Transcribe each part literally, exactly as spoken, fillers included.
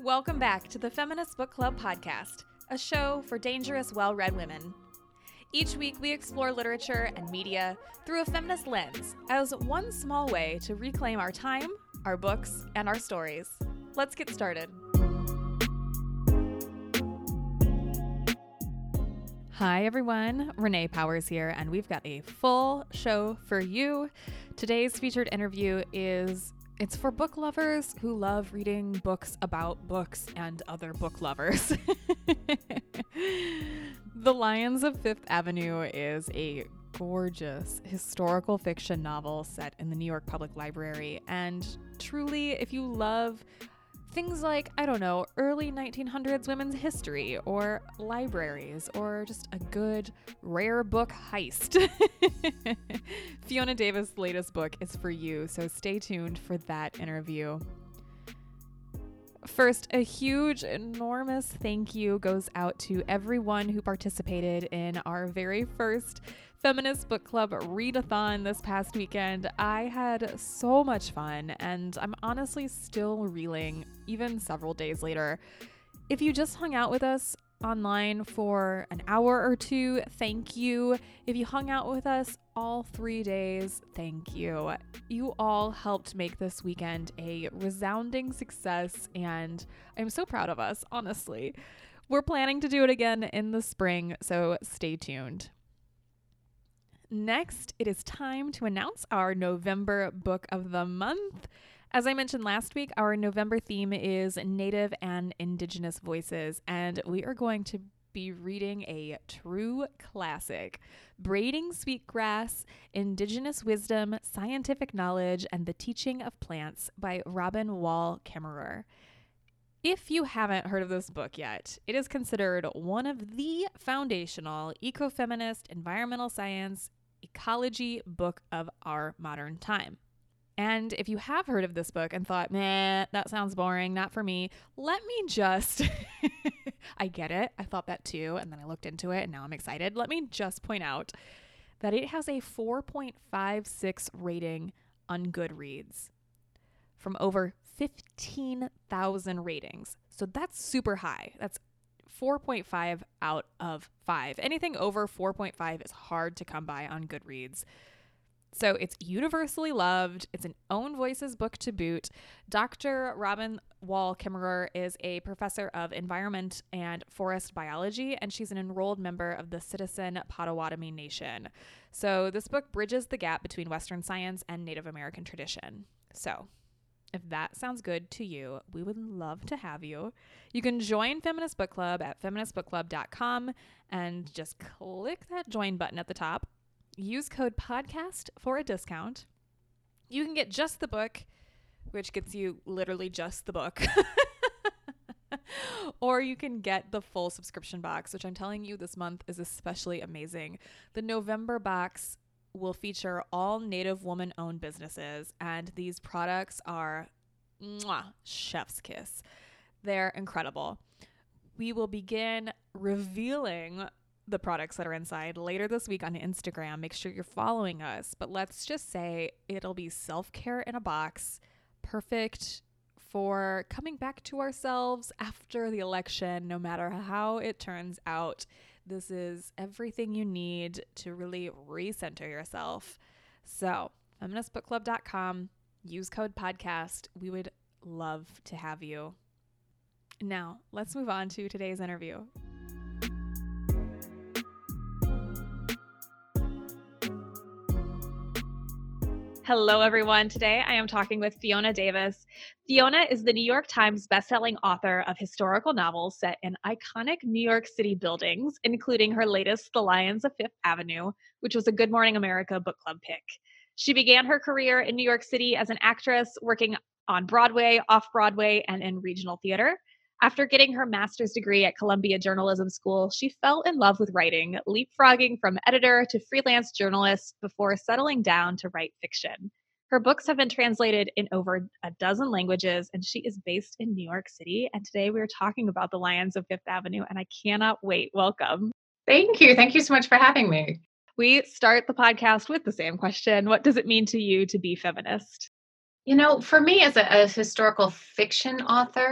Welcome back to the Feminist Book Club podcast, a show for dangerous, well-read women. Each week, we explore literature and media through a feminist lens as one small way to reclaim our time, our books, and our stories. Let's get started. Hi, everyone. Renee Powers here, and we've got a full show for you. Today's featured interview is It's for book lovers who love reading books about books and other book lovers. The Lions of Fifth Avenue is a gorgeous historical fiction novel set in the New York Public Library. And truly, if you love things like, I don't know, early nineteen hundreds women's history or libraries or just a good rare book heist, Fiona Davis' latest book is for you, so stay tuned for that interview. First, a huge, enormous thank you goes out to everyone who participated in our very first Feminist Book Club readathon this past weekend. I had so much fun, and I'm honestly still reeling, even several days later. If you just hung out with us online for an hour or two, thank you. If you hung out with us all three days, thank you. You all helped make this weekend a resounding success, and I'm so proud of us, honestly. We're planning to do it again in the spring, so stay tuned. Next, it is time to announce our November book of the month. As I mentioned last week, our November theme is Native and Indigenous Voices, and we are going to be reading a true classic, Braiding Sweetgrass, Indigenous Wisdom, Scientific Knowledge, and the Teaching of Plants by Robin Wall Kimmerer. If you haven't heard of this book yet, it is considered one of the foundational ecofeminist, environmental science, ecology book of our modern time. And if you have heard of this book and thought, meh, that sounds boring, not for me, let me just, I get it, I thought that too, and then I looked into it and now I'm excited. Let me just point out that it has a four point five six rating on Goodreads from over fifteen thousand ratings. So that's super high. That's four point five out of five. Anything over four point five is hard to come by on Goodreads. So it's universally loved. It's an own voices book to boot. Doctor Robin Wall Kimmerer is a professor of environment and forest biology, and she's an enrolled member of the Citizen Potawatomi Nation. So this book bridges the gap between Western science and Native American tradition. So if that sounds good to you, we would love to have you. You can join Feminist Book Club at feminist book club dot com and just click that join button at the top. Use code podcast for a discount. You can get just the book, which gets you literally just the book. Or you can get the full subscription box, which I'm telling you this month is especially amazing. The November box will feature all Native woman-owned businesses, and these products are mwah, chef's kiss. They're incredible. We will begin revealing the products that are inside later this week on Instagram. Make sure you're following us. But let's just say it'll be self-care in a box, perfect for coming back to ourselves after the election, no matter how it turns out. This is everything you need to really recenter yourself. So, feminist book club dot com, use code podcast. We would love to have you. Now, let's move on to today's interview. Hello, everyone. Today, I am talking with Fiona Davis. Fiona is the New York Times bestselling author of historical novels set in iconic New York City buildings, including her latest, The Lions of Fifth Avenue, which was a Good Morning America book club pick. She began her career in New York City as an actress, working on Broadway, off-Broadway, and in regional theater. After getting her master's degree at Columbia Journalism School, she fell in love with writing, leapfrogging from editor to freelance journalist before settling down to write fiction. Her books have been translated in over a dozen languages, and she is based in New York City. And today we are talking about The Lions of Fifth Avenue, and I cannot wait. Welcome. Thank you. Thank you so much for having me. We start the podcast with the same question. What does it mean to you to be feminist? You know, for me as a, a historical fiction author,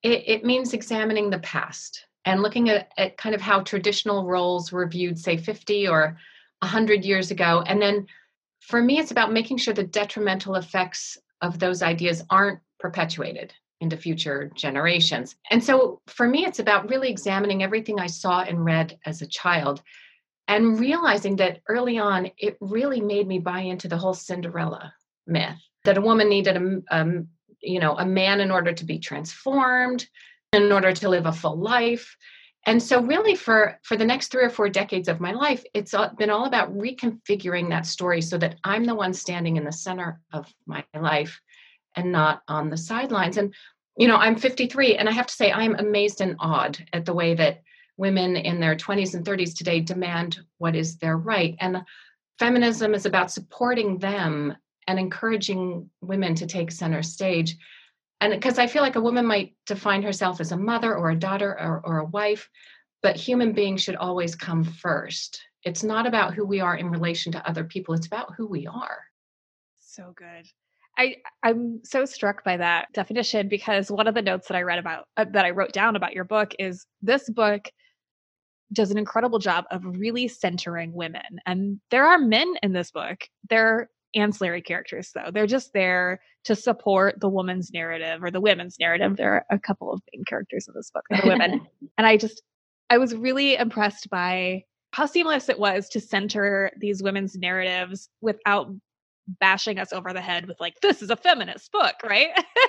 It, it means examining the past and looking at, at kind of how traditional roles were viewed, say, fifty or one hundred years ago. And then for me, it's about making sure the detrimental effects of those ideas aren't perpetuated into future generations. And so for me, it's about really examining everything I saw and read as a child and realizing that early on, it really made me buy into the whole Cinderella myth that a woman needed a, a you know, a man in order to be transformed, in order to live a full life. And so really for, for the next three or four decades of my life, it's been all about reconfiguring that story so that I'm the one standing in the center of my life and not on the sidelines. And, you know, I'm fifty-three, and I have to say I'm amazed and awed at the way that women in their twenties and thirties today demand what is their right. And feminism is about supporting them and encouraging women to take center stage. And because I feel like a woman might define herself as a mother or a daughter or, or a wife, but human beings should always come first. It's not about who we are in relation to other people. It's about who we are. So good. I, I'm so struck by that definition because one of the notes that I read about, uh, that I wrote down about your book is this book does an incredible job of really centering women. And there are men in this book. They're ancillary characters, though. They're just there to support the woman's narrative or the women's narrative. There are a couple of main characters in this book that are women. And I just, I was really impressed by how seamless it was to center these women's narratives without bashing us over the head with like, this is a feminist book, right?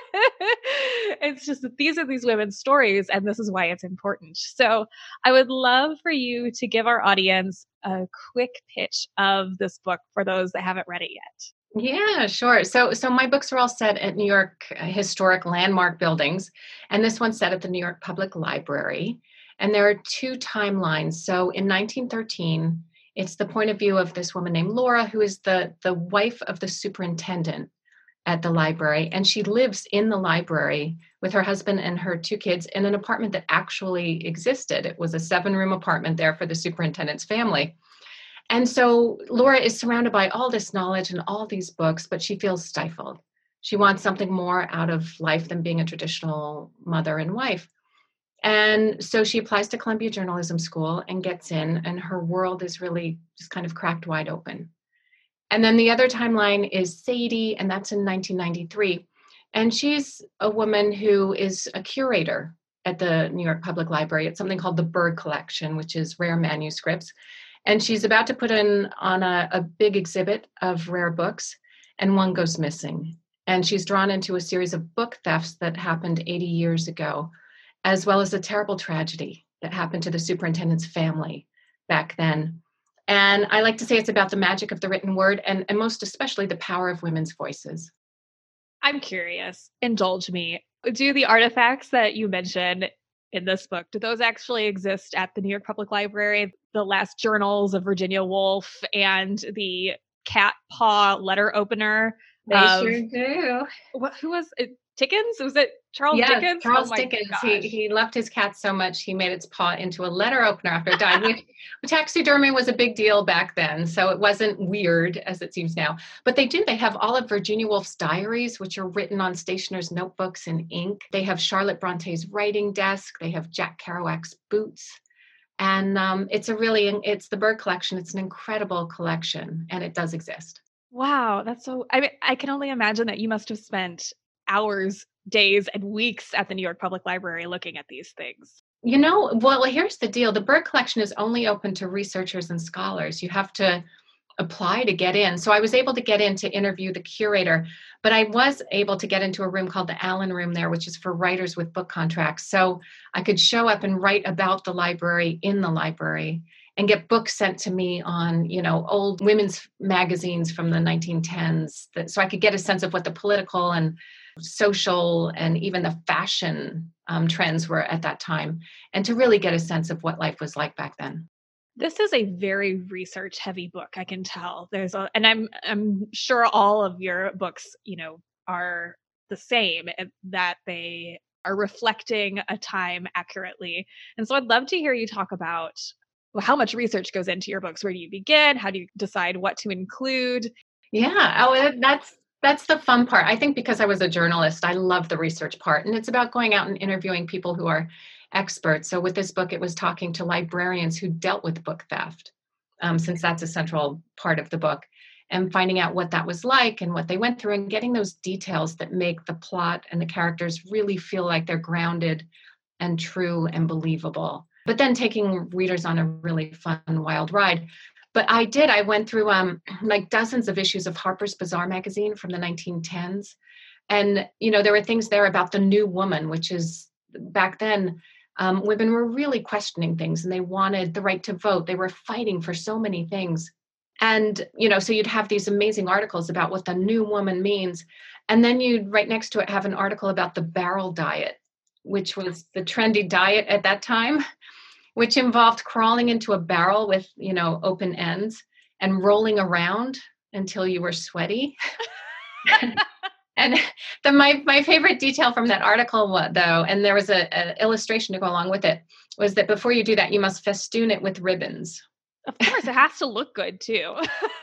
It's just that these are these women's stories and this is why it's important. So I would love for you to give our audience a quick pitch of this book for those that haven't read it yet. Yeah, sure. So so my books are all set at New York historic landmark buildings, and this one's set at the New York Public Library. And there are two timelines. So in nineteen thirteen, it's the point of view of this woman named Laura, who is the, the wife of the superintendent at the library. And she lives in the library with her husband and her two kids in an apartment that actually existed. It was a seven-room apartment there for the superintendent's family. And so Laura is surrounded by all this knowledge and all these books, but she feels stifled. She wants something more out of life than being a traditional mother and wife. And so she applies to Columbia Journalism School and gets in, and her world is really just kind of cracked wide open. And then the other timeline is Sadie, and that's in nineteen ninety-three. And she's a woman who is a curator at the New York Public Library. It's something called the Berg Collection, which is rare manuscripts. And she's about to put in on a, a big exhibit of rare books, and one goes missing. And she's drawn into a series of book thefts that happened eighty years ago, as well as a terrible tragedy that happened to the superintendent's family back then. And I like to say it's about the magic of the written word and, and most especially the power of women's voices. I'm curious, indulge me. Do the artifacts that you mentioned in this book, do those actually exist at the New York Public Library? The last journals of Virginia Woolf and the cat paw letter opener? They of, sure do. What, who was it? Dickens? Was it Charles yes, Dickens? Charles oh Dickens. He, he loved his cat so much, he made its paw into a letter opener after it died. Which, taxidermy was a big deal back then, so it wasn't weird as it seems now. But they do. They have all of Virginia Woolf's diaries, which are written on stationer's notebooks in ink. They have Charlotte Bronte's writing desk. They have Jack Kerouac's boots. And um, it's a really, it's the Berg Collection. It's an incredible collection, and it does exist. Wow, that's so, I mean, I can only imagine that you must have spent hours, days, and weeks at the New York Public Library looking at these things. You know, well, here's the deal. The Berg Collection is only open to researchers and scholars. You have to apply to get in. So I was able to get in to interview the curator, but I was able to get into a room called the Allen Room there, which is for writers with book contracts. So I could show up and write about the library in the library and get books sent to me on, you know, old women's magazines from the nineteen tens. That, so I could get a sense of what the political and social and even the fashion um, trends were at that time, and to really get a sense of what life was like back then. This is a very research heavy book, I can tell. There's a, and I'm I'm sure all of your books, you know, are the same, that they are reflecting a time accurately. And so I'd love to hear you talk about well, how much research goes into your books. Where do you begin? How do you decide what to include? Yeah, oh, that's That's the fun part. I think because I was a journalist, I love the research part. And it's about going out and interviewing people who are experts. So with this book, it was talking to librarians who dealt with book theft, um, since that's a central part of the book, and finding out what that was like and what they went through and getting those details that make the plot and the characters really feel like they're grounded and true and believable. But then taking readers on a really fun, wild ride. But I did, I went through um, like dozens of issues of Harper's Bazaar magazine from the nineteen tens. And, you know, there were things there about the new woman, which is back then, um, women were really questioning things and they wanted the right to vote. They were fighting for so many things. And, you know, so you'd have these amazing articles about what the new woman means. And then you'd right next to it have an article about the barrel diet, which was the trendy diet at that time, which involved crawling into a barrel with, you know, open ends and rolling around until you were sweaty. And the, my, my favorite detail from that article, though, and there was an illustration to go along with it, was that before you do that, you must festoon it with ribbons. Of course, it has to look good too.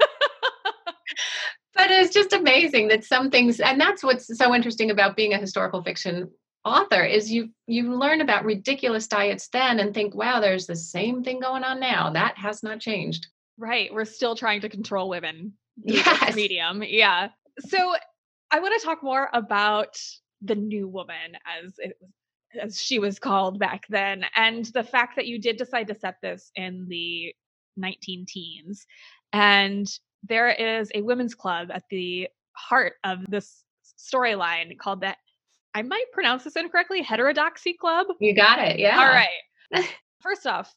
But it's just amazing that some things, and that's what's so interesting about being a historical fiction author, is you you learn about ridiculous diets then and think, wow, there's the same thing going on now. That has not changed. Right. We're still trying to control women through Yes. this medium. Yeah. So I want to talk more about the new woman, as it as she was called back then, and the fact that you did decide to set this in the nineteen teens. And there is a women's club at the heart of this storyline called the, I might pronounce this incorrectly, Heterodoxy Club. You got it. Yeah. All right. First off,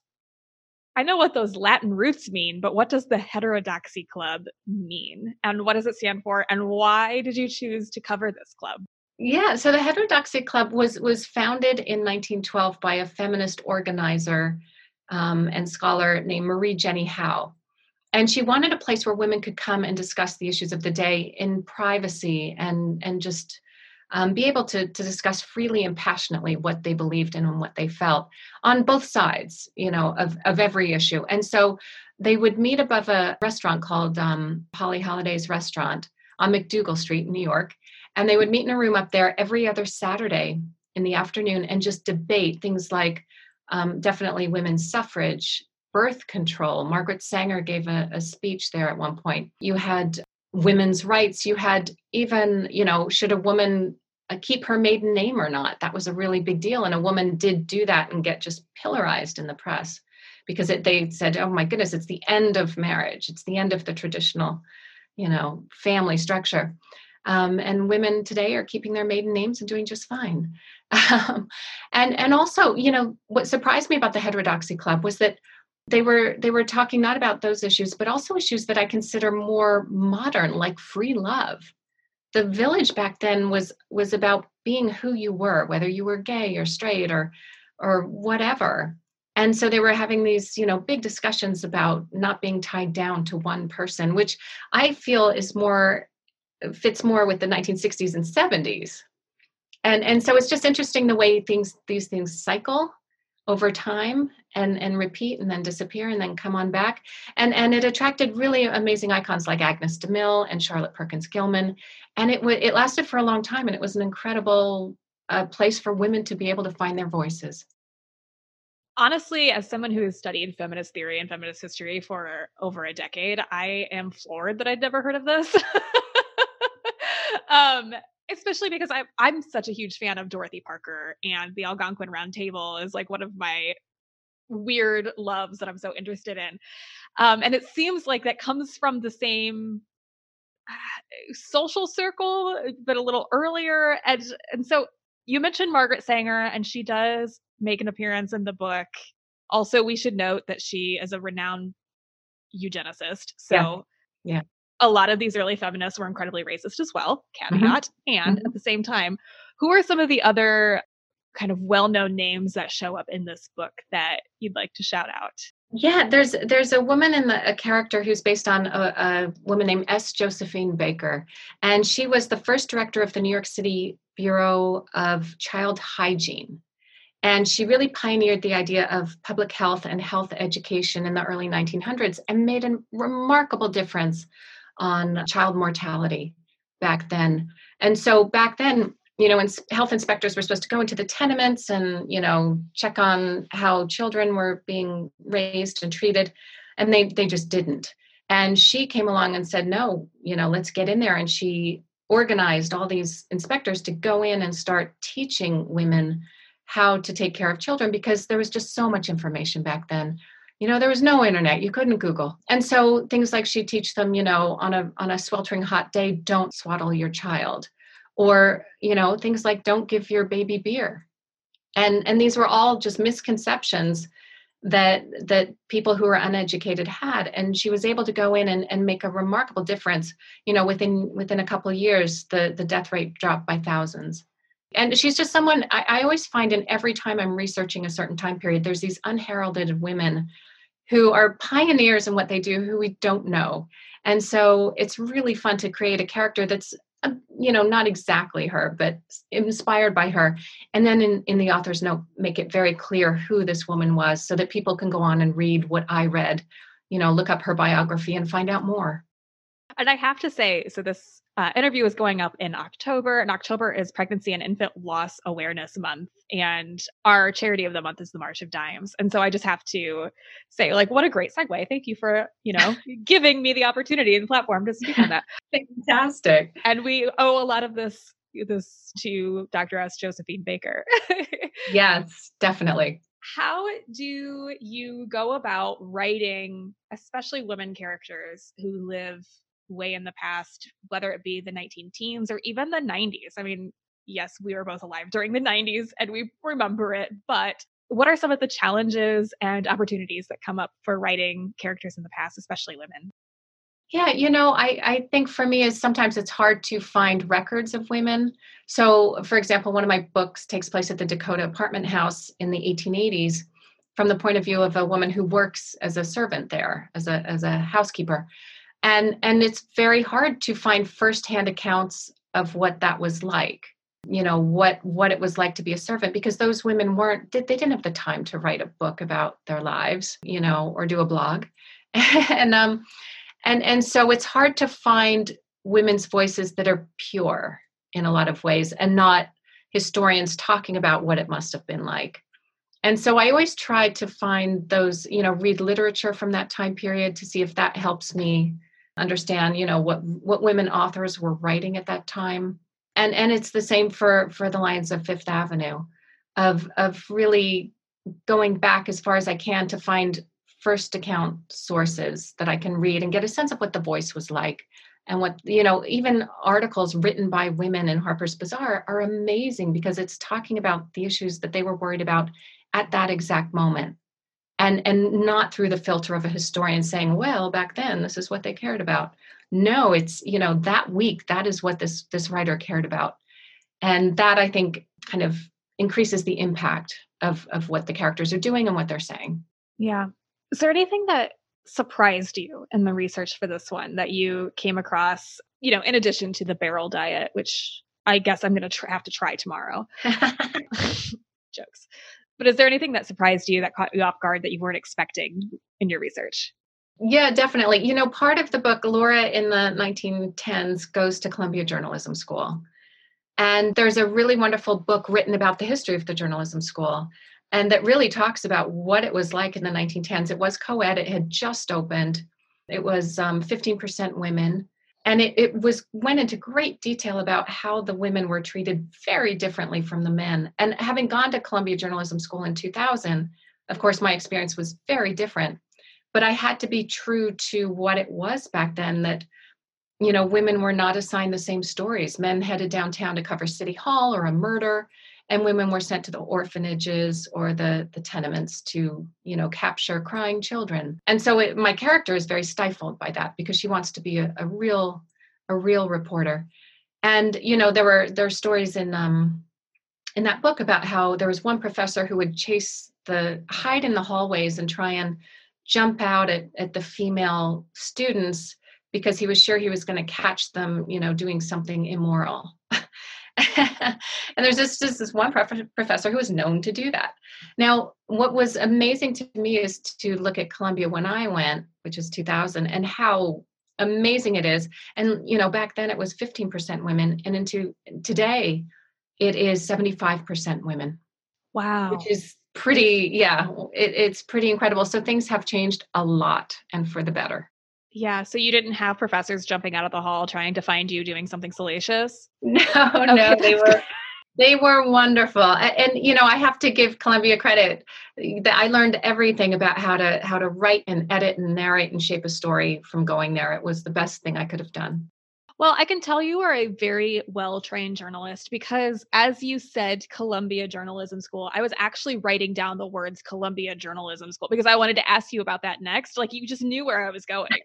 I know what those Latin roots mean, but what does the Heterodoxy Club mean? And what does it stand for? And why did you choose to cover this club? Yeah, so the Heterodoxy Club was was founded in nineteen twelve by a feminist organizer um, and scholar named Marie Jenny Howe. And she wanted a place where women could come and discuss the issues of the day in privacy and, and just um, be able to, to discuss freely and passionately what they believed in and what they felt on both sides, you know, of, of every issue. And so they would meet above a restaurant called um, Holly Holiday's Restaurant on McDougal Street in New York. And they would meet in a room up there every other Saturday in the afternoon and just debate things like um, definitely women's suffrage, birth control. Margaret Sanger gave a, a speech there at one point. You had women's rights. You had even, you know, should a woman uh, keep her maiden name or not? That was a really big deal. And a woman did do that and get just pillarized in the press because it, they said, oh my goodness, it's the end of marriage. It's the end of the traditional, you know, family structure. Um, and women today are keeping their maiden names and doing just fine. Um, and and also, you know, what surprised me about the Heterodoxy Club was that they were they were talking not about those issues, but also issues that I consider more modern, like free love. The Village back then was was about being who you were, whether you were gay or straight or or whatever. And so they were having these, you know, big discussions about not being tied down to one person, which I feel is more fits more with the nineteen sixties and seventies. And and so it's just interesting the way things these things cycle over time and and repeat and then disappear and then come on back. And and it attracted really amazing icons like Agnes DeMille and Charlotte Perkins Gilman. And it w- it lasted for a long time, and it was an incredible uh, place for women to be able to find their voices. Honestly, as someone who has studied feminist theory and feminist history for over a decade, I am floored that I'd never heard of this. um, especially because I'm I'm such a huge fan of Dorothy Parker, and the Algonquin Round Table is like one of my weird loves that I'm so interested in. Um, and it seems like that comes from the same uh, social circle, but a little earlier. And and so you mentioned Margaret Sanger, and she does make an appearance in the book. Also, we should note that she is a renowned eugenicist. So Yeah. Yeah. a lot of these early feminists were incredibly racist as well, caveat. Mm-hmm. And mm-hmm. at the same time, who are some of the other kind of well-known names that show up in this book that you'd like to shout out? Yeah, there's there's a woman in the a character who's based on a, a woman named S. Josephine Baker, and she was the first director of the New York City Bureau of Child Hygiene. And she really pioneered the idea of public health and health education in the early nineteen hundreds and made a remarkable difference on child mortality back then. And so back then, you know, ins- health inspectors were supposed to go into the tenements and, you know, check on how children were being raised and treated. And they, they just didn't. And she came along and said, no, you know, let's get in there. And she organized all these inspectors to go in and start teaching women how to take care of children, because there was just so much information back then. You know, there was no internet, you couldn't Google. And so things like she'd teach them, you know, on a on a sweltering hot day, don't swaddle your child. Or, you know, things like don't give your baby beer. And and these were all just misconceptions that that people who were uneducated had. And she was able to go in and, and make a remarkable difference. You know, within within a couple of years, the the death rate dropped by thousands. And she's just someone I, I always find, in every time I'm researching a certain time period, there's these unheralded women who are pioneers in what they do, who we don't know. And so it's really fun to create a character that's, uh, you know, not exactly her, but inspired by her. And then in, in the author's note, make it very clear who this woman was, so that people can go on and read what I read, you know, look up her biography and find out more. And I have to say, so this uh, interview is going up in October, and October is Pregnancy and Infant Loss Awareness Month. And our charity of the month is the March of Dimes. And so I just have to say, like, what a great segue. Thank you for, you know, giving me the opportunity and platform to speak on that. Fantastic. And we owe a lot of this this to Doctor S. Josephine Baker. Yes, definitely. How do you go about writing, especially women characters who live way in the past, whether it be the nineteen teens or even the nineties? I mean, yes, we were both alive during the nineties and we remember it, but what are some of the challenges and opportunities that come up for writing characters in the past, especially women? Yeah, you know, I, I think for me is sometimes it's hard to find records of women. So, for example, one of my books takes place at the Dakota Apartment House in the eighteen eighties from the point of view of a woman who works as a servant there, as a as a housekeeper. And and it's very hard to find firsthand accounts of what that was like. You know, what what it was like to be a servant, because those women weren't they didn't have the time to write a book about their lives, you know, or do a blog. and um And and so it's hard to find women's voices that are pure in a lot of ways, and not historians talking about what it must have been like. And so I always try to find those, you know, read literature from that time period to see if that helps me understand, you know, what what women authors were writing at that time. And and it's the same for for the Lions of Fifth Avenue, of of really going back as far as I can to find first account sources that I can read and get a sense of what the voice was like. And what, you know, even articles written by women in Harper's Bazaar are amazing, because it's talking about the issues that they were worried about at that exact moment. And, and not through the filter of a historian saying, well, back then, this is what they cared about. No, it's, you know, that week, that is what this, this writer cared about. And that, I think, kind of increases the impact of, of what the characters are doing and what they're saying. Yeah. Is there anything that surprised you in the research for this one that you came across, you know, in addition to the barrel diet, which I guess I'm going to tr- have to try tomorrow? Jokes. But is there anything that surprised you, that caught you off guard, that you weren't expecting in your research? Yeah, definitely. You know, part of the book, Laura in the nineteen tens goes to Columbia Journalism School. And there's a really wonderful book written about the history of the journalism school, and that really talks about what it was like in the nineteen tens. It was co-ed. It had just opened. It was um, fifteen percent women. And it, it was went into great detail about how the women were treated very differently from the men. And having gone to Columbia Journalism School in two thousand, of course, my experience was very different. But I had to be true to what it was back then, that, you know, women were not assigned the same stories. Men headed downtown to cover City Hall or a murder, and women were sent to the orphanages or the, the tenements to, you know, capture crying children. And so it, my character is very stifled by that, because she wants to be a, a real, a real reporter. And, you know, there were, there are stories in, um, in that book about how there was one professor who would chase the, hide in the hallways and try and jump out at, at the female students, because he was sure he was going to catch them, you know, doing something immoral. And there's just, just this one prof- professor who was known to do that. Now, what was amazing to me is to look at Columbia when I went, which is two thousand, and how amazing it is. And, you know, back then it was fifteen percent women. And into today, it is seventy-five percent women, which Wow. is pretty, yeah, it, it's pretty incredible. So things have changed a lot and for the better. Yeah. So you didn't have professors jumping out of the hall trying to find you doing something salacious? No, Okay, no, they that's good. were they were wonderful. A- And, you know, I have to give Columbia credit that I learned everything about how to how to write and edit and narrate and shape a story from going there. It was the best thing I could have done. Well, I can tell you are a very well trained journalist because, as you said, Columbia Journalism School, I was actually writing down the words Columbia Journalism School because I wanted to ask you about that next. Like, you just knew where I was going.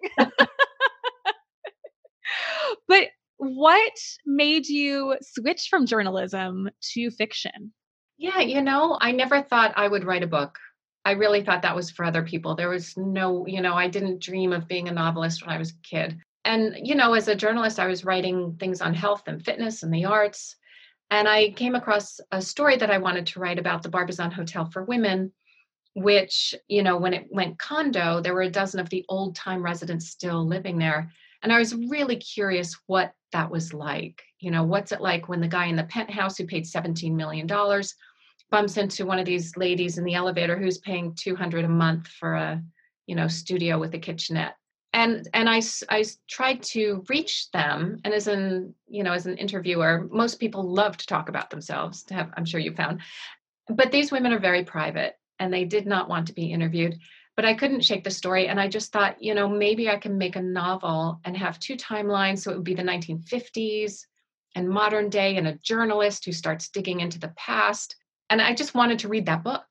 But what made you switch from journalism to fiction? Yeah, you know, I never thought I would write a book. I really thought that was for other people. There was no, you know, I didn't dream of being a novelist when I was a kid. And, you know, as a journalist, I was writing things on health and fitness and the arts. And I came across a story that I wanted to write about the Barbizon Hotel for Women, which, you know, when it went condo, there were a dozen of the old time residents still living there. And I was really curious what that was like. You know, what's it like when the guy in the penthouse who paid seventeen million dollars bumps into one of these ladies in the elevator who's paying two hundred a month for a, you know, studio with a kitchenette. And and I s- I s- tried to reach them. And as an, you know, as an interviewer, most people love to talk about themselves. To have, I'm sure you found, but these women are very private and they did not want to be interviewed. But I couldn't shake the story. And I just thought, you know, maybe I can make a novel and have two timelines. So it would be the nineteen fifties and modern day and a journalist who starts digging into the past. And I just wanted to read that book.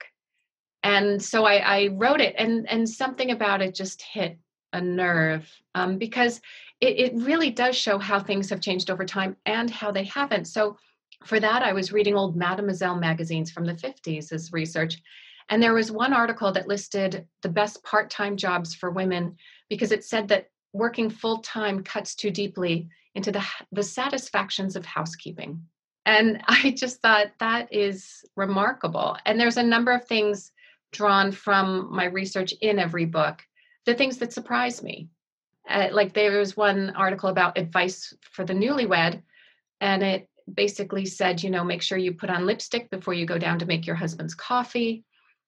And so I, I wrote it, and, and something about it just hit a nerve, um, because it, it really does show how things have changed over time and how they haven't. So for that, I was reading old Mademoiselle magazines from the fifties as research. And there was one article that listed the best part time jobs for women because it said that working full time cuts too deeply into the, the satisfactions of housekeeping. And I just thought that is remarkable. And there's a number of things drawn from my research in every book, the things that surprise me. Uh, like there was one article about advice for the newlywed, and it basically said, you know, make sure you put on lipstick before you go down to make your husband's coffee.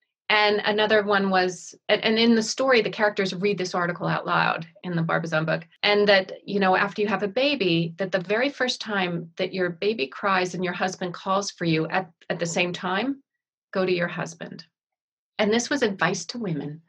And another one was, and and in the story, the characters read this article out loud in the Barbizon book. And that, you know, after you have a baby, that the very first time that your baby cries and your husband calls for you at, at the same time, go to your husband. And this was advice to women.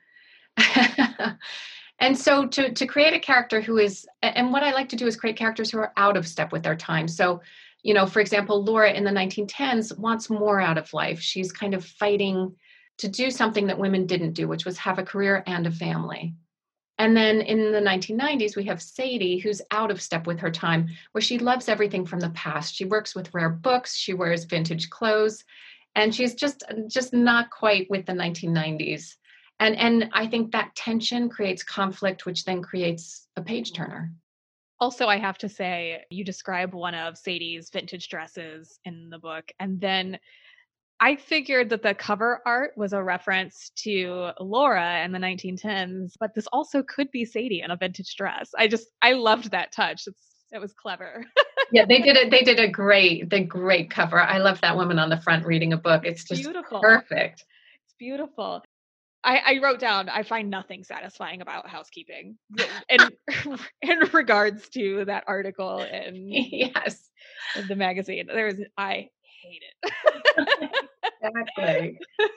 And so to, to create a character who is, and what I like to do is create characters who are out of step with their time. So, you know, for example, Laura in the nineteen tens wants more out of life. She's kind of fighting to do something that women didn't do, which was have a career and a family. And then in the nineteen nineties, we have Sadie, who's out of step with her time, where she loves everything from the past. She works with rare books, she wears vintage clothes, and she's just just not quite with the nineteen nineties. And and I think that tension creates conflict, which then creates a page turner. Also, I have to say, you describe one of Sadie's vintage dresses in the book, and then I figured that the cover art was a reference to Laura in the nineteen tens, but this also could be Sadie in a vintage dress. I just I loved that touch. It's it was clever. Yeah, they did it. They did a great, the great cover. I love that woman on the front reading a book. It's just Beautiful. perfect. It's beautiful. I, I wrote down I find nothing satifying about housekeeping in in regards to that article in, Yes, in the magazine. There's I hate it. exactly.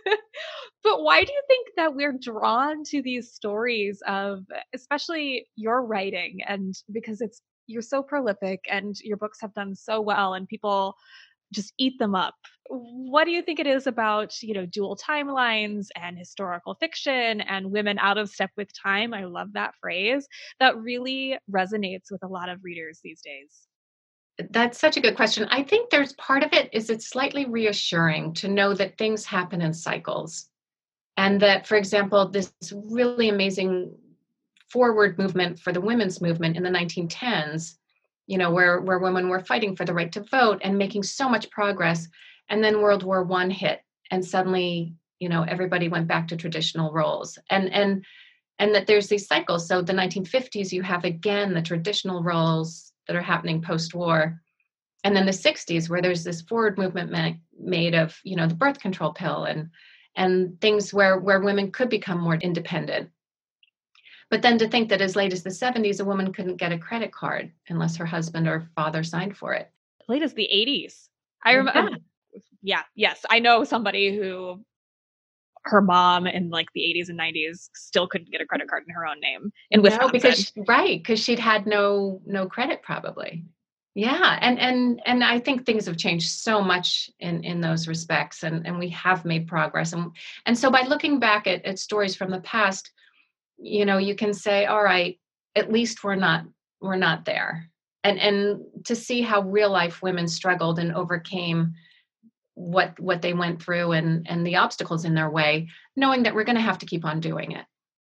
But why do you think that we're drawn to these stories of, especially your writing, and because it's you're so prolific and your books have done so well and people just eat them up. What do you think it is about, you know, dual timelines and historical fiction and women out of step with time? I love that phrase that really resonates with a lot of readers these days. That's such a good question. I think there's part of it is it's slightly reassuring to know that things happen in cycles. And that, for example, this really amazing forward movement for the women's movement in the nineteen tens, you know, where, where women were fighting for the right to vote and making so much progress. And then World War One hit, and suddenly, you know, everybody went back to traditional roles. And and and that there's these cycles. So the nineteen fifties, you have again the traditional roles that are happening post-war. And then the sixties, where there's this forward movement ma- made of, you know, the birth control pill and and things where where women could become more independent. But then to think that as late as the seventies, a woman couldn't get a credit card unless her husband or father signed for it. Late as the eighties. I remember. Yeah. yeah. Yes. I know somebody who her mom in like the eighties and nineties still couldn't get a credit card in her own name in Wisconsin. No, because she, right, because she'd had no no credit probably. Yeah, and and and I think things have changed so much in in those respects, and and we have made progress, and and so by looking back at, at stories from the past, you know, you can say, all right, at least we're not we're not there, and and to see how real life women struggled and overcame what what they went through and and the obstacles in their way, knowing that we're going to have to keep on doing it.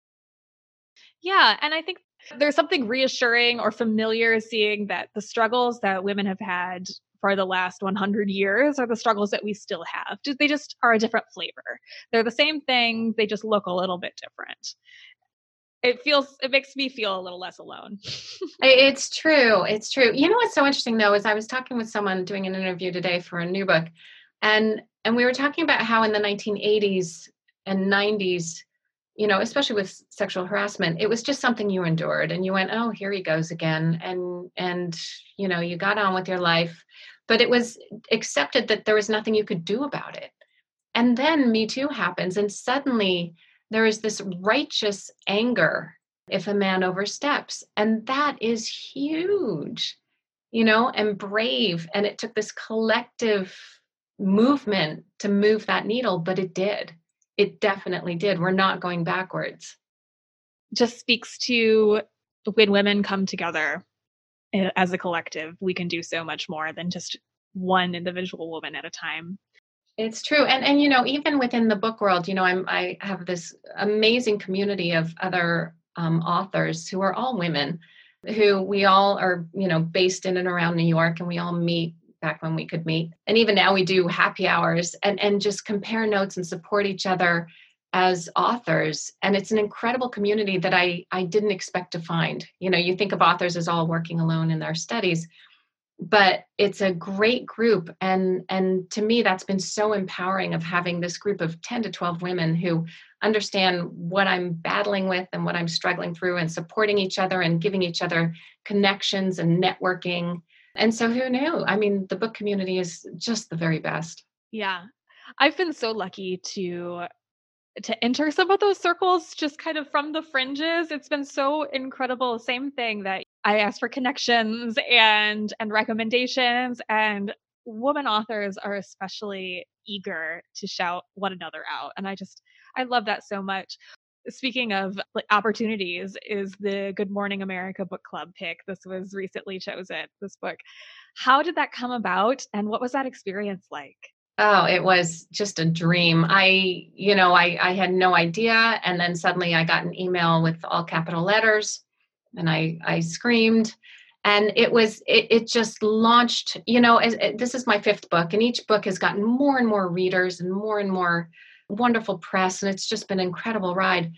Yeah, and I think there's something reassuring or familiar seeing that the struggles that women have had for the last one hundred years are the struggles that we still have. They just are a different flavor. They're the same thing, they just look a little bit different. It feels, it makes me feel a little less alone. It's true. It's true. You know what's so interesting though, is I was talking with someone doing an interview today for a new book, and and we were talking about how in the nineteen eighties and nineties, you know, especially with sexual harassment, it was just something you endured and you went, oh, here he goes again. And, and, you know, you got on with your life, but it was accepted that there was nothing you could do about it. And then Me Too happens, and suddenly there is this righteous anger if a man oversteps. And that is huge, you know, and brave. And it took this collective movement to move that needle, but it did. It definitely did. We're not going backwards. Just speaks to when women come together as a collective, we can do so much more than just one individual woman at a time. It's true. And, and, you know, even within the book world, you know, I'm, I have this amazing community of other um, authors who are all women, who we all are, you know, based in and around New York, and we all meet back when we could meet. And even now we do happy hours and, and just compare notes and support each other as authors. And it's an incredible community that I, I didn't expect to find. You know, you think of authors as all working alone in their studies, but it's a great group. And, and to me, that's been so empowering of having this group of ten to twelve women who understand what I'm battling with and what I'm struggling through, and supporting each other and giving each other connections and networking. And so who knew? I mean, the book community is just the very best. Yeah. I've been so lucky to to enter some of those circles just kind of from the fringes. It's been so incredible. Same thing that I asked for connections and and recommendations, and women authors are especially eager to shout one another out. And I just I love that so much. Speaking of like opportunities, is the Good Morning America book club pick. This was recently chosen, this book. How did that come about, and what was that experience like? Oh, it was just a dream. I, you know, I, I had no idea. And then suddenly I got an email with all capital letters, and I, I screamed. And it was, it, it just launched, you know, as, as, this is my fifth book, and each book has gotten more and more readers and more and more wonderful press. And it's just been an incredible ride.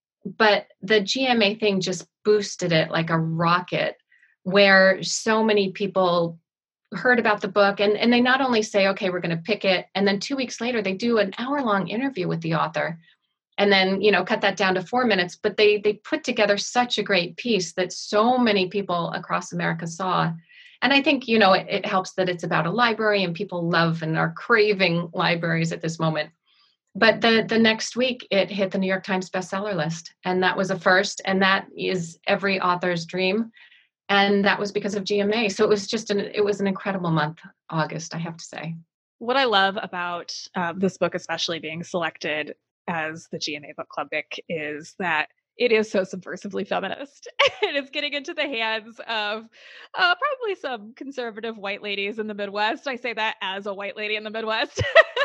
But the G M A thing just boosted it like a rocket, where so many people heard about the book, and, and they not only say, okay, we're going to pick it, and then two weeks later, they do an hour long interview with the author, and then, you know, cut that down to four minutes. But they, they put together such a great piece that so many people across America saw. And I think, you know, it, it helps that it's about a library, and people love and are craving libraries at this moment. But the, the next week, it hit the New York Times bestseller list. And that was a first. And that is every author's dream. And that was because of G M A. So it was just an, it was an incredible month, August, I have to say. What I love about uh, this book, especially being selected as the G M A Book Club pick, is that it is so subversively feminist. And it's getting into the hands of uh, probably some conservative white ladies in the Midwest. I say that as a white lady in the Midwest.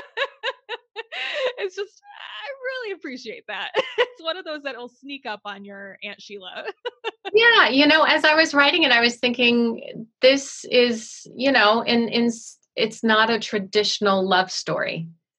It's just, I really appreciate that. It's one of those that will sneak up on your Aunt Sheila. Yeah, you know, as I was writing it, I was thinking, this is, you know, in in it's not a traditional love story.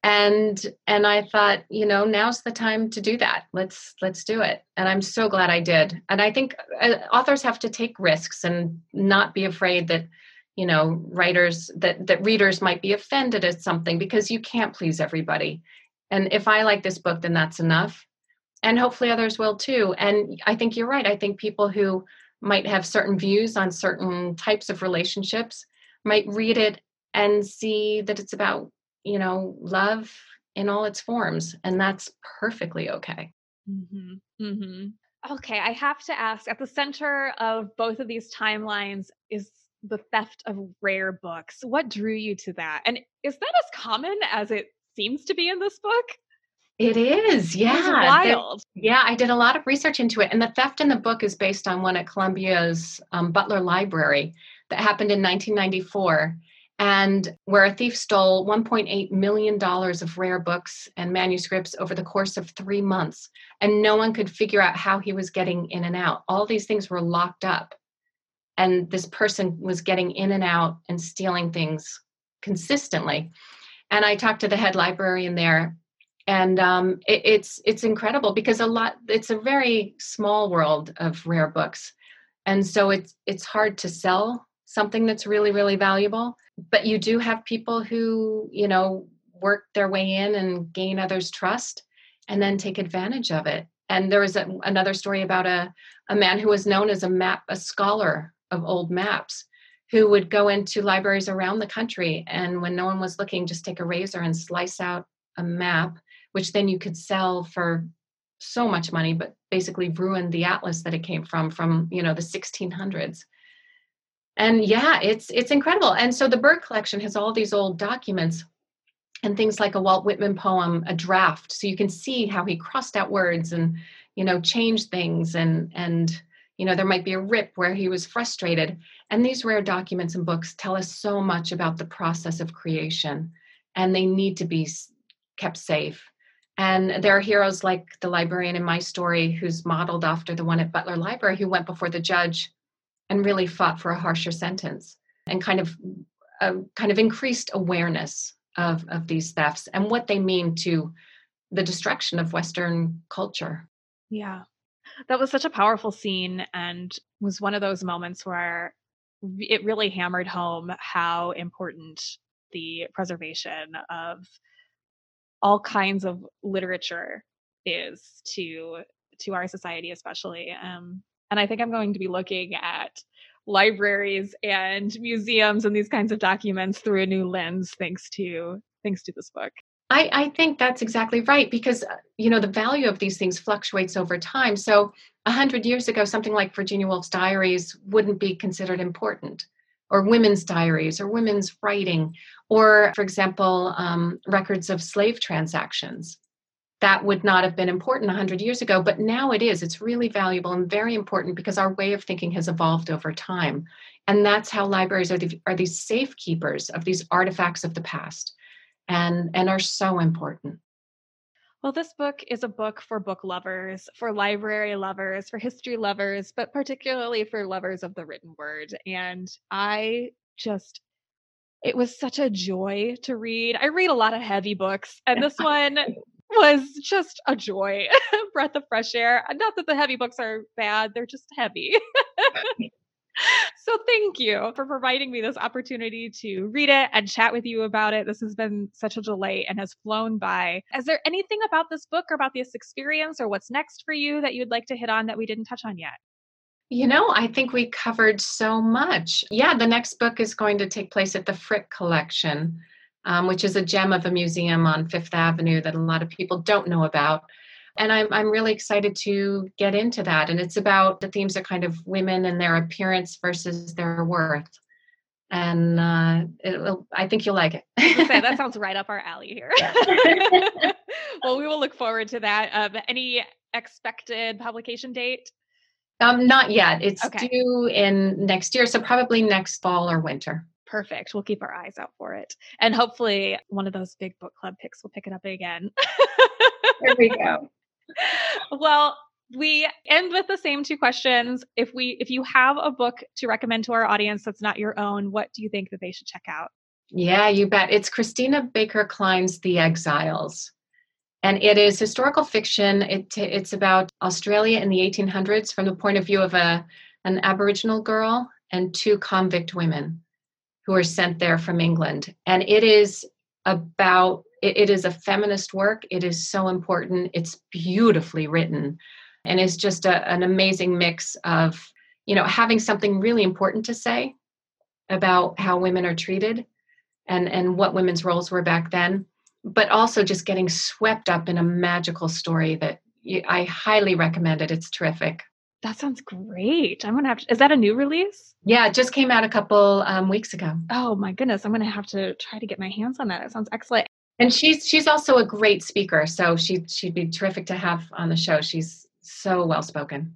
And and I thought, you know, now's the time to do that. Let's let's do it. And I'm so glad I did. And I think uh, authors have to take risks and not be afraid that, you know, writers that that readers might be offended at something, because you can't please everybody. And if I like this book, then that's enough. And hopefully others will too. And I think you're right. I think people who might have certain views on certain types of relationships might read it and see that it's about, you know, love in all its forms. And that's perfectly okay. Mm-hmm. Mm-hmm. Okay, I have to ask, at the center of both of these timelines is the theft of rare books. What drew you to that? And is that as common as it seems to be in this book? It is, It was yeah. There- wild. yeah, I did a lot of research into it. And the theft in the book is based on one at Columbia's um, Butler Library that happened in nineteen ninety-four, and where a thief stole one point eight million dollars of rare books and manuscripts over the course of three months. And no one could figure out how he was getting in and out. All these things were locked up. And this person was getting in and out and stealing things consistently. And I talked to the head librarian there, and um, it, it's it's incredible because a lot it's a very small world of rare books, and so it's it's hard to sell something that's really really valuable. But you do have people who, you know, work their way in and gain others' trust, and then take advantage of it. And there was a, another story about a a man who was known as a map a scholar of old maps, who would go into libraries around the country, and when no one was looking, just take a razor and slice out a map, which then you could sell for so much money, but basically ruined the atlas that it came from, from, you know, the sixteen hundreds. And yeah, it's it's incredible. And so the Bird collection has all these old documents and things like a Walt Whitman poem, a draft, so you can see how he crossed out words and, you know, changed things, and and you know, there might be a rip where he was frustrated. And these rare documents and books tell us so much about the process of creation, and they need to be kept safe. And there are heroes like the librarian in my story, who's modeled after the one at Butler Library, who went before the judge and really fought for a harsher sentence, and kind of uh, kind of increased awareness of, of these thefts and what they mean to the destruction of Western culture. Yeah. That was such a powerful scene, and was one of those moments where it really hammered home how important the preservation of all kinds of literature is to to our society, especially. Um, and I think I'm going to be looking at libraries and museums and these kinds of documents through a new lens, thanks to thanks to this book. I, I think that's exactly right, because, you know, the value of these things fluctuates over time. So a hundred years ago, something like Virginia Woolf's diaries wouldn't be considered important, or women's diaries, or women's writing, or, for example, um, records of slave transactions. That would not have been important a hundred years ago, but now it is. It's really valuable and very important because our way of thinking has evolved over time. And that's how libraries are, the, are these safekeepers of these artifacts of the past, and and are so important. Well, this book is a book for book lovers, for library lovers, for history lovers, but particularly for lovers of the written word. And I just, it was such a joy to read. I read a lot of heavy books, and this one was just a joy, a breath of fresh air. Not that the heavy books are bad, they're just heavy. So thank you for providing me this opportunity to read it and chat with you about it. This has been such a delight and has flown by. Is there anything about this book or about this experience or what's next for you that you'd like to hit on that we didn't touch on yet? You know, I think we covered so much. Yeah, the next book is going to take place at the Frick Collection, um, which is a gem of a museum on Fifth Avenue that a lot of people don't know about. And I'm I'm really excited to get into that. And it's about, the themes are kind of women and their appearance versus their worth. And uh, it'll, I think you'll like it. Say, that sounds right up our alley here. Well, we will look forward to that. Um, any expected publication date? Um, not yet. It's Okay. due in next year, so probably next fall or winter. Perfect. We'll keep our eyes out for it. And hopefully one of those big book club picks will pick it up again. There we go. Well, we end with the same two questions. If we if you have a book to recommend to our audience that's not your own, what do you think that they should check out? Yeah, you bet. It's Christina Baker Klein's The Exiles. And it is historical fiction. It, it's about Australia in the eighteen hundreds from the point of view of a, an Aboriginal girl and two convict women who are sent there from England. And it is about, it, it is a feminist work. It is so important. It's beautifully written and is just a, an amazing mix of, you know, having something really important to say about how women are treated and, and what women's roles were back then, but also just getting swept up in a magical story that you, I highly recommend it. It's terrific. That sounds great. I'm going to have to, is that a new release? Yeah, it just came out a couple um, weeks ago. Oh my goodness. I'm going to have to try to get my hands on that. It sounds excellent. And she's she's also a great speaker. So she, she'd be terrific to have on the show. She's so well-spoken.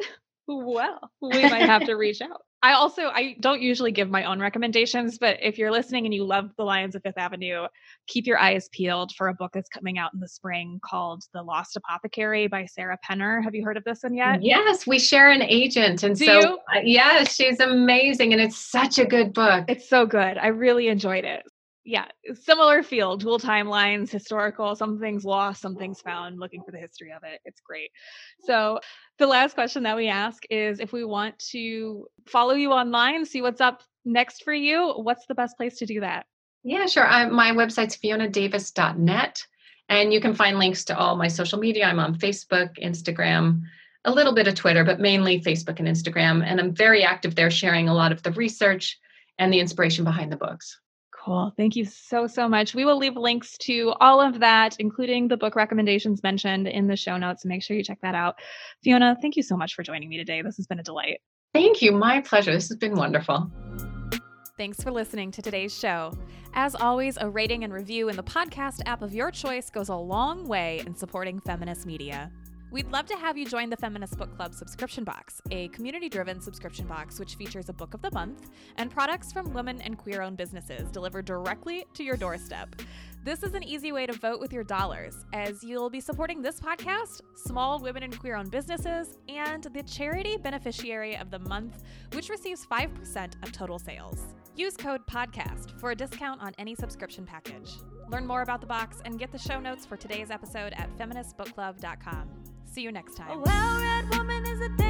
Well, we might have to reach out. I also, I don't usually give my own recommendations, but if you're listening and you love The Lions of Fifth Avenue, keep your eyes peeled for a book that's coming out in the spring called The Lost Apothecary by Sarah Penner. Have you heard of this one yet? Yes, we share an agent. And Do so, you? Uh, yeah, she's amazing. And it's such a good book. It's so good. I really enjoyed it. Yeah, similar feel, dual timelines, historical, some things lost, some things found, looking for the history of it. It's great. So the last question that we ask is if we want to follow you online, see what's up next for you, what's the best place to do that? Yeah, sure. I, my website's fiona davis dot net. And you can find links to all my social media. I'm on Facebook, Instagram, a little bit of Twitter, but mainly Facebook and Instagram. And I'm very active there, sharing a lot of the research and the inspiration behind the books. Cool. Thank you so, so much. We will leave links to all of that, including the book recommendations mentioned in the show notes. So make sure you check that out. Fiona, thank you so much for joining me today. This has been a delight. Thank you. My pleasure. This has been wonderful. Thanks for listening to today's show. As always, a rating and review in the podcast app of your choice goes a long way in supporting feminist media. We'd love to have you join the Feminist Book Club subscription box, a community-driven subscription box which features a book of the month and products from women and queer-owned businesses delivered directly to your doorstep. This is an easy way to vote with your dollars, as you'll be supporting this podcast, small women and queer-owned businesses, and the charity beneficiary of the month, which receives five percent of total sales. Use code PODCAST for a discount on any subscription package. Learn more about the box and get the show notes for today's episode at feminist book club dot com. See you next time. A well-read woman is a